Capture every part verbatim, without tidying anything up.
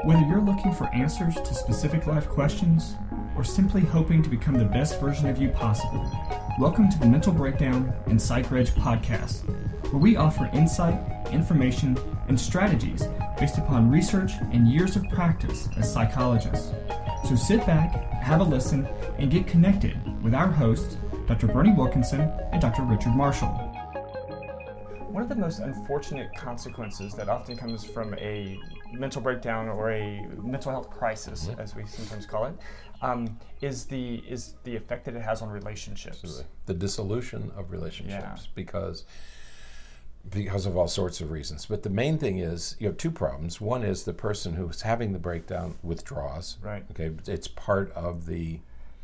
Whether you're looking for answers to specific life questions or simply hoping to become the best version of you possible, welcome to the Mental Breakdown and PsychReg podcast, where we offer insight, information, and strategies based upon research and years of practice as psychologists. So sit back, have a listen, and get connected with our hosts, Doctor Bernie Wilkinson and Doctor Richard Marshall. One of the most unfortunate consequences that often comes from a mental breakdown or a mental health crisis, mm-hmm. as we sometimes call it, um, is the is the effect that it has on relationships. Absolutely. The dissolution of relationships yeah. because because of all sorts of reasons. But the main thing is you have two problems. One is the person who's having the breakdown withdraws. Right. Okay, it's part of the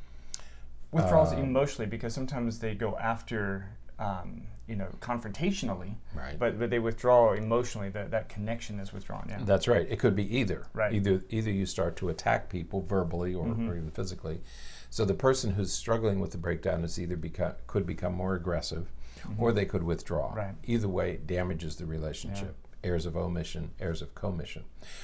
withdraws uh, emotionally because sometimes they go after. Um, you know, confrontationally, right. but but they withdraw emotionally. That that connection is withdrawn. Yeah, that's right. It could be either. Right. Either either you start to attack people verbally or, mm-hmm. or even physically. So the person who's struggling with the breakdown is either become could become more aggressive, mm-hmm. or they could withdraw. Right. Either way, it damages the relationship. Yeah. Errors of omission, errors of commission.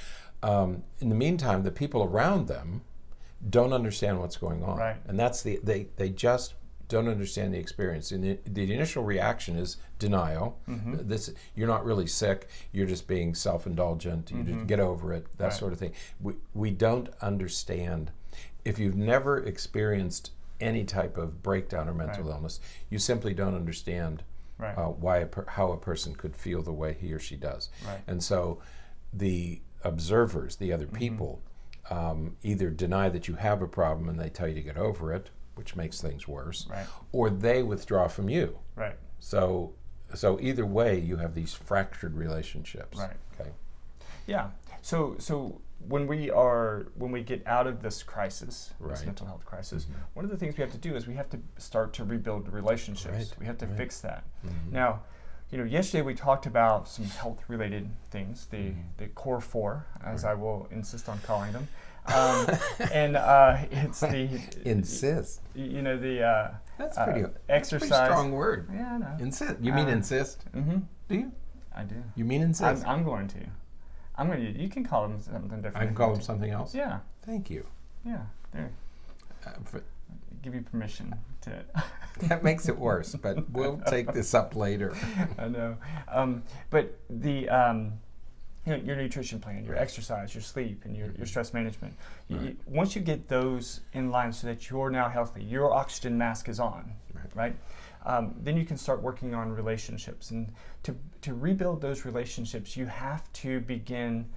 Um, in the meantime, the people around them don't understand what's going on, right. and that's the they they just. don't understand the experience. And the, the initial reaction is denial. Mm-hmm. This you're not really sick. You're just being self-indulgent. You mm-hmm. just get over it. That right. sort of thing. We we don't understand. If you've never experienced any type of breakdown or mental right. illness, you simply don't understand right. uh, why a per, how a person could feel the way he or she does. Right. And so, the observers, the other people, mm-hmm. um, either deny that you have a problem and they tell you to get over it, which makes things worse, right. or they withdraw from you. Right. So, so either way, you have these fractured relationships. Right. Okay. Yeah. So, so when we are when we get out of this crisis, right. this mental health crisis, mm-hmm. one of the things we have to do is we have to start to rebuild relationships. Right. We have to right. fix that. Mm-hmm. Now, you know, yesterday we talked about some health-related things, the mm-hmm. the core four, as right. I will insist on calling them. Um, and uh, it's the insist. You know the uh, that's pretty uh, That's exercise. a pretty strong word. Yeah, I know. Insist. You mean uh, insist? Mm-hmm. Do you? I do. You mean insist? I'm, I'm going to. I'm going to. You can call them something different. I can call them something else. Yeah. Thank you. Yeah. There. Uh, for, give you permission to. That makes it worse, but we'll take this up later. I know, um, but the. Um, You know, your nutrition plan, your exercise, your sleep, and your, your stress management. You, right. you, once you get those in line so that you're now healthy, your oxygen mask is on, right? right? Um, then you can start working on relationships. And to, to rebuild those relationships, you have to begin,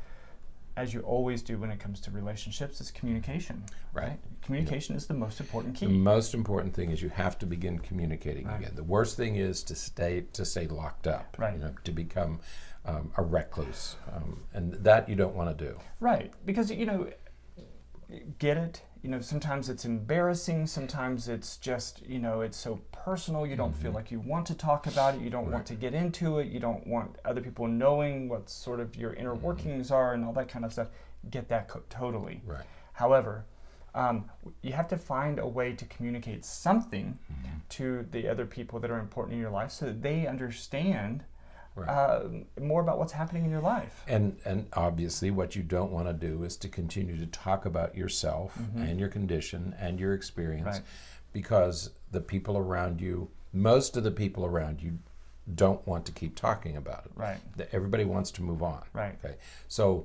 as you always do when it comes to relationships, is communication. Right. right? Communication yep. is the most important key. The most important thing is you have to begin communicating right. again. The worst thing is to stay to stay locked up, right. you know, to become um, a recluse, um, and that you don't want to do. Right, because you know, get it. You know, sometimes it's embarrassing. Sometimes it's just you know, it's so personal. You don't mm-hmm. feel like you want to talk about it. You don't right. want to get into it. You don't want other people knowing what sort of your inner mm-hmm. workings are and all that kind of stuff. Get that co- totally. Right. However, um, you have to find a way to communicate something mm-hmm. to the other people that are important in your life, so that they understand. Right. Uh, more about what's happening in your life. And and obviously what you don't want to do is to continue to talk about yourself mm-hmm. and your condition and your experience right. because the people around you, most of the people around you don't want to keep talking about it. Right. Everybody wants to move on. Right. Okay. So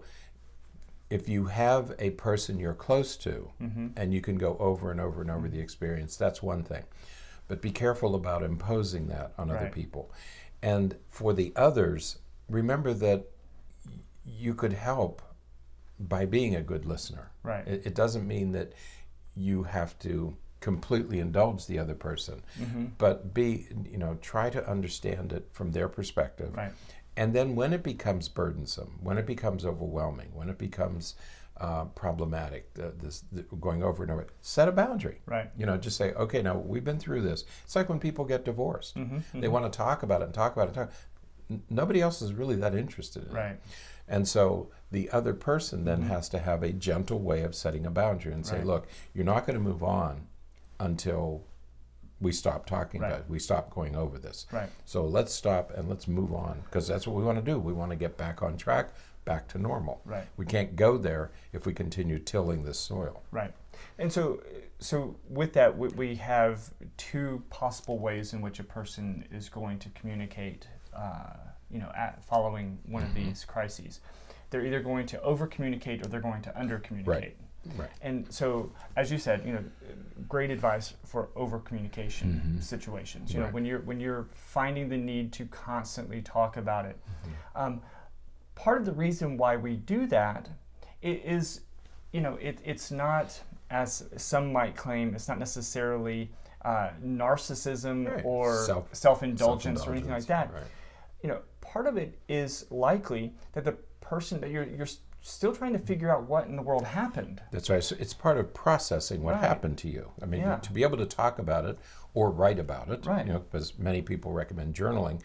if you have a person you're close to mm-hmm. and you can go over and over and over mm-hmm. the experience, that's one thing. But be careful about imposing that on right. other people. And for the others, remember that y- you could help by being a good listener. Right. It, it doesn't mean that you have to completely indulge the other person, mm-hmm. but be, you know, try to understand it from their perspective. Right. And then when it becomes burdensome, when it becomes overwhelming, when it becomes uh, problematic, uh, this the, going over and over, set a boundary. Right. You know, just say, okay, now we've been through this. It's like when people get divorced. Mm-hmm, mm-hmm. They want to talk about it and talk about it. And talk. N- nobody else is really that interested in right. it. And so the other person then mm-hmm. has to have a gentle way of setting a boundary and say, right. look, you're not going to move on until we stop talking right. about it. We stop going over this. Right. So let's stop and let's move on, because that's what we want to do. We want to get back on track, back to normal. Right. We can't go there if we continue tilling this soil. Right. And so, so with that, we, we have two possible ways in which a person is going to communicate, uh, you know, at following one mm-hmm. of these crises. They're either going to over-communicate or they're going to under-communicate. Right. Right. And so, as you said, you know, great advice for over-communication mm-hmm. situations. You right. know, when you're when you're finding the need to constantly talk about it. Mm-hmm. Um, part of the reason why we do that is, you know, it, it's not, as some might claim, it's not necessarily uh, narcissism right. or Self, self-indulgence, self-indulgence or anything like that. Right. You know, part of it is likely that the person that you're you're still trying to figure out what in the world happened. That's right. So it's part of processing what right. happened to you. I mean, yeah. to be able to talk about it or write about it, right. you know, because many people recommend journaling.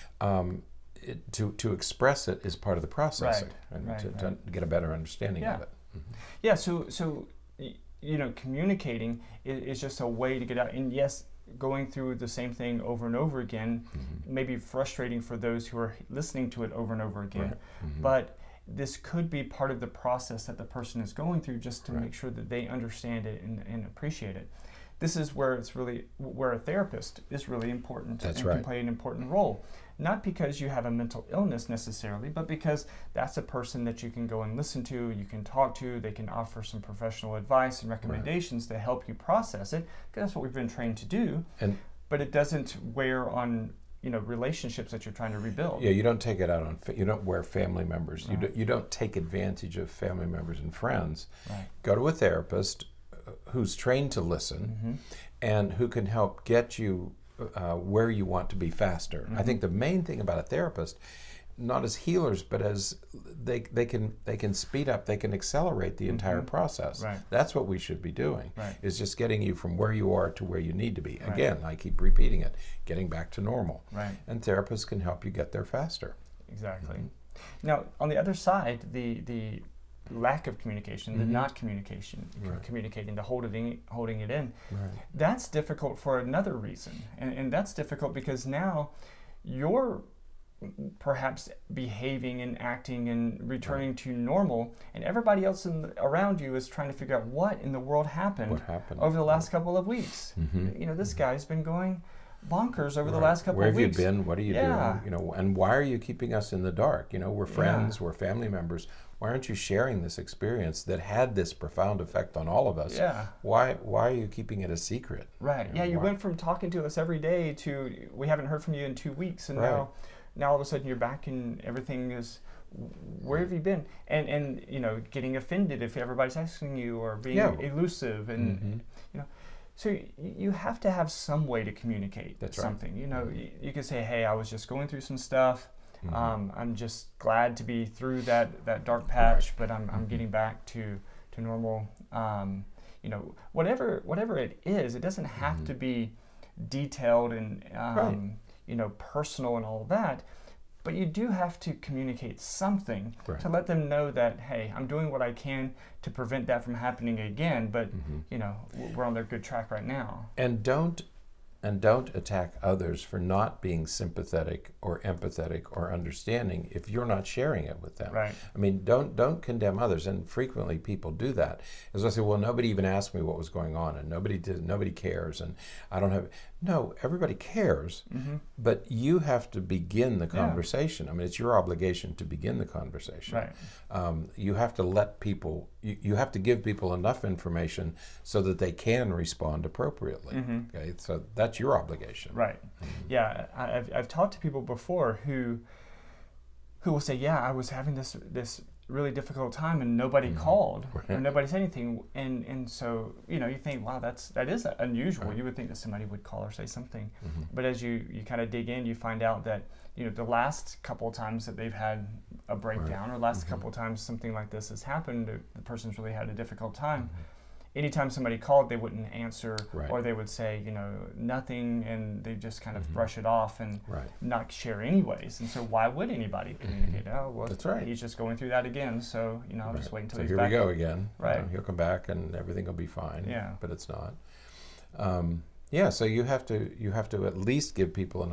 Um, it, to to express it is part of the processing, right. and right. to, right. to get a better understanding yeah. of it. Mm-hmm. Yeah. So so you know, communicating is, is just a way to get out. And yes, going through the same thing over and over again mm-hmm. may be frustrating for those who are listening to it over and over again. Right. Mm-hmm. But this could be part of the process that the person is going through, just to right. make sure that they understand it and, and appreciate it. This is where it's really where a therapist is really important. That's and right. can play an important role. Not because you have a mental illness necessarily, but because that's a person that you can go and listen to, you can talk to, they can offer some professional advice and recommendations right. to help you process it, because that's what we've been trained to do. And but it doesn't wear on, you know, relationships that you're trying to rebuild. Yeah, you don't take it out on, fa- you don't wear family members. Right. You, do, you don't take advantage of family members and friends. Right. Go to a therapist who's trained to listen mm-hmm. and who can help get you uh, where you want to be faster. Mm-hmm. I think the main thing about a therapist, not as healers, but as they they can they can speed up, they can accelerate the mm-hmm. entire process. Right. That's what we should be doing, right. is just getting you from where you are to where you need to be. Right. Again, I keep repeating it, getting back to normal. Right. And therapists can help you get there faster. Exactly. Mm-hmm. Now, on the other side, the the lack of communication, mm-hmm. the not communication, right. communicating, the holding holding it in, right. that's difficult for another reason. And, and that's difficult because now you're perhaps behaving and acting and returning right. to normal, and everybody else in the, around you is trying to figure out what in the world happened, what happened? over the last couple of weeks. Mm-hmm. You know, this guy's been going bonkers over right. the last couple Where of weeks. Where have you been? What are you yeah. doing? You know, and why are you keeping us in the dark? You know, we're friends, yeah. we're family members. Why aren't you sharing this experience that had this profound effect on all of us? Yeah. Why Why are you keeping it a secret? Right. You yeah, know, you why? went from talking to us every day to we haven't heard from you in two weeks, and right. now, now all of a sudden you're back and everything is. Where have you been? And and you know, getting offended if everybody's asking you, or being yeah. elusive, and mm-hmm. you know. So y- you have to have some way to communicate That's something. Right. You know, y- you can say, "Hey, I was just going through some stuff. Mm-hmm. Um, I'm just glad to be through that, that dark patch, right. but I'm I'm mm-hmm. getting back to to normal." Um, you know, whatever whatever it is, it doesn't have mm-hmm. to be detailed and um, right. you know, personal and all of that. But you do have to communicate something right. to let them know that, hey, I'm doing what I can to prevent that from happening again. But mm-hmm. you know, we're on their good track right now. And don't and don't attack others for not being sympathetic or empathetic or understanding if you're not sharing it with them. Right. I mean, don't don't condemn others, and frequently people do that. As I say, well, nobody even asked me what was going on, and nobody did, nobody cares, and I don't have. No, everybody cares, mm-hmm. but you have to begin the conversation. Yeah. I mean, it's your obligation to begin the conversation. Right. Um, you have to let people. You, you have to give people enough information so that they can respond appropriately. Mm-hmm. Okay, so that's your obligation. Right. Mm-hmm. Yeah, I, I've I've talked to people before who who will say, "Yeah, I was having this this really difficult time and nobody mm-hmm. called right. or nobody said anything," and and so you know you think, wow, that's that is unusual. Right. You would think that somebody would call or say something, mm-hmm. but as you you kind of dig in, you find out that you know the last couple of times that they've had a breakdown, right. or last mm-hmm. couple of times something like this has happened, the, the person's really had a difficult time. Mm-hmm. Anytime somebody called, they wouldn't answer, right. or they would say, you know, nothing, and they just kind of mm-hmm. brush it off and right. not share anyways. And so why would anybody communicate? Mm-hmm. Oh, well, that's right. he's just going through that again, so, you know, I'll right. just wait until so he's here back. we go again. Right. Uh, he'll come back and everything will be fine. Yeah. But it's not. Um, yeah, so you have to you have to at least give people enough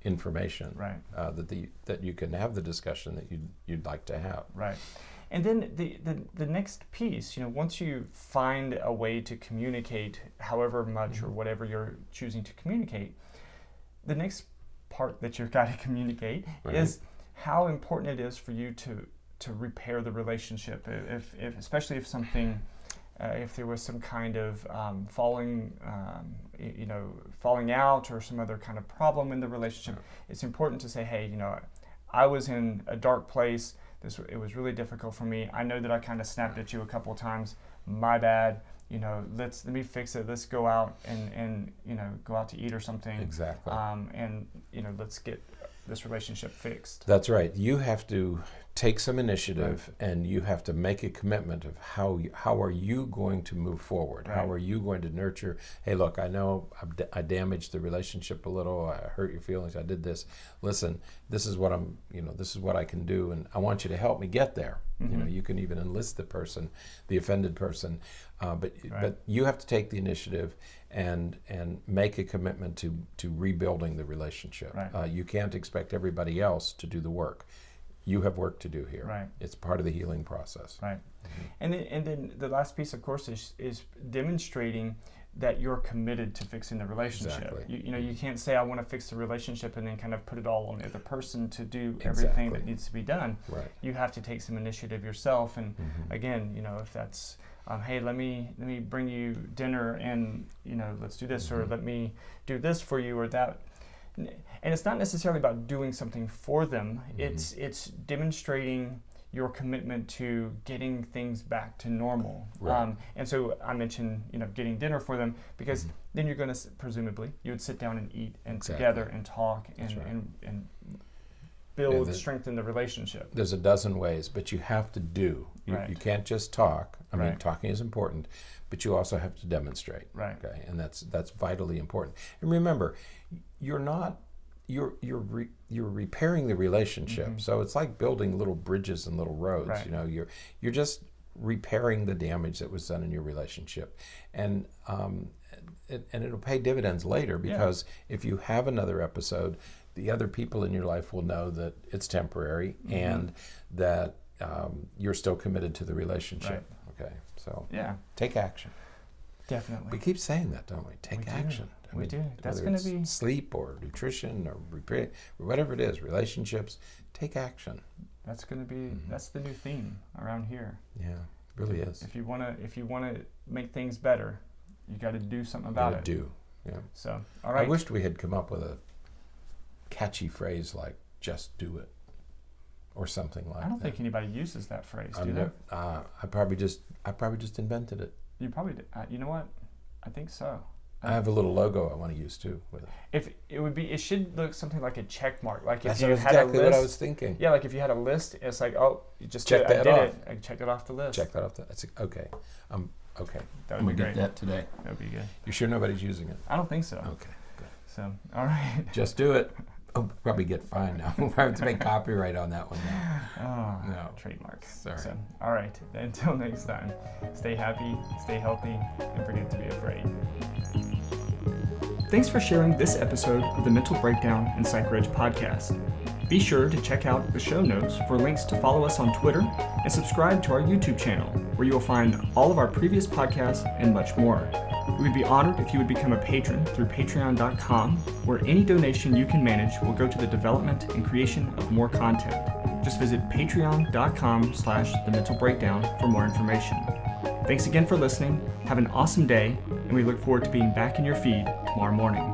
information, right? Uh, that the that you can have the discussion that you'd you'd like to have, right? And then the, the the next piece, you know, once you find a way to communicate, however much mm-hmm. or whatever you're choosing to communicate, the next part that you've got to communicate right. is how important it is for you to to repair the relationship. If, if especially if something, uh, if there was some kind of um, falling, um, you know, falling out or some other kind of problem in the relationship, it's important to say, hey, you know, I was in a dark place. This it was really difficult for me. I know that I kind of snapped at you a couple of times. My bad. You know, let's let me fix it. Let's go out and, and you know go out to eat or something. Exactly. Um, and you know, let's get this relationship fixed. That's right. You have to take some initiative, right. and you have to make a commitment of how you, how are you going to move forward? Right. How are you going to nurture? Hey, look, I know I've d- I damaged the relationship a little. I hurt your feelings. I did this. Listen, this is what I'm. You know, this is what I can do, and I want you to help me get there. Mm-hmm. You know, you can even enlist the person, the offended person, uh, but right. but you have to take the initiative and and make a commitment to to rebuilding the relationship. Right. Uh, you can't expect everybody else to do the work. You have work to do here. Right. It's part of the healing process. Right. Mm-hmm. And then, and then the last piece, of course, is is demonstrating that you're committed to fixing the relationship. Exactly. You, you know, you can't say I want to fix the relationship and then kind of put it all on the other person to do Exactly. everything that needs to be done. Right. You have to take some initiative yourself. And mm-hmm. again, you know, if that's um, hey, let me let me bring you dinner and you know let's do this, mm-hmm. or let me do this for you or that. And it's not necessarily about doing something for them. Mm-hmm. It's it's demonstrating your commitment to getting things back to normal. Right. Um, and so I mentioned, you know, getting dinner for them because mm-hmm. then you're going to presumably you would sit down and eat and exactly. together and talk and right. and, and build, yeah, the, strengthen the relationship. There's a dozen ways, but you have to do. You, right. you can't just talk. I right. mean, talking is important, but you also have to demonstrate. Right. Okay, and that's that's vitally important. And remember, you're not. You're you're re, you're repairing the relationship, mm-hmm. so it's like building little bridges and little roads. Right. You know, you're you're just repairing the damage that was done in your relationship, and um, it, and it'll pay dividends later because yeah. if you have another episode, the other people in your life will know that it's temporary mm-hmm. and that um, you're still committed to the relationship. Right. Okay, so yeah, take action. Definitely. We keep saying that, don't we? Take we action. Do. I mean, we do. That's going to be sleep or nutrition or repair, or whatever it is, relationships. Take action. That's going to be. Mm-hmm. That's the new theme around here. Yeah, it really is. If you want to, if you want to make things better, you got to do something about it. Do. Yeah. So, all right. I wished we had come up with a catchy phrase like "just do it" or something like that. I don't think anybody uses that phrase, do they? Uh, I probably just, I probably just invented it. You probably did. Uh, you know what? I think so. I have a little logo I want to use too with it. If it would be, it should look something like a check mark. Like if That's you had exactly a list, what I was thinking. Yeah, like if you had a list, it's like, oh, you just check did, that I did off. it. I checked it off the list. Check that off. The, that's okay. Um, okay. That would I'm be gonna great. get that today. That would be good. You sure nobody's using it? I don't think so. Okay. Good. So, all right. Just do it. Oh, probably get fined now. We'll have to make copyright on that one now. Oh, no. Trademark. Sorry. So, all right. Until next time, stay happy, stay healthy, and forget to be afraid. Thanks for sharing this episode of the Mental Breakdown and PsychReg podcast. Be sure to check out the show notes for links to follow us on Twitter and subscribe to our YouTube channel, where you will find all of our previous podcasts and much more. We would be honored if you would become a patron through patreon dot com, where any donation you can manage will go to the development and creation of more content. Just visit patreon dot com slash the mental breakdown for more information. Thanks again for listening. Have an awesome day, and we look forward to being back in your feed tomorrow morning.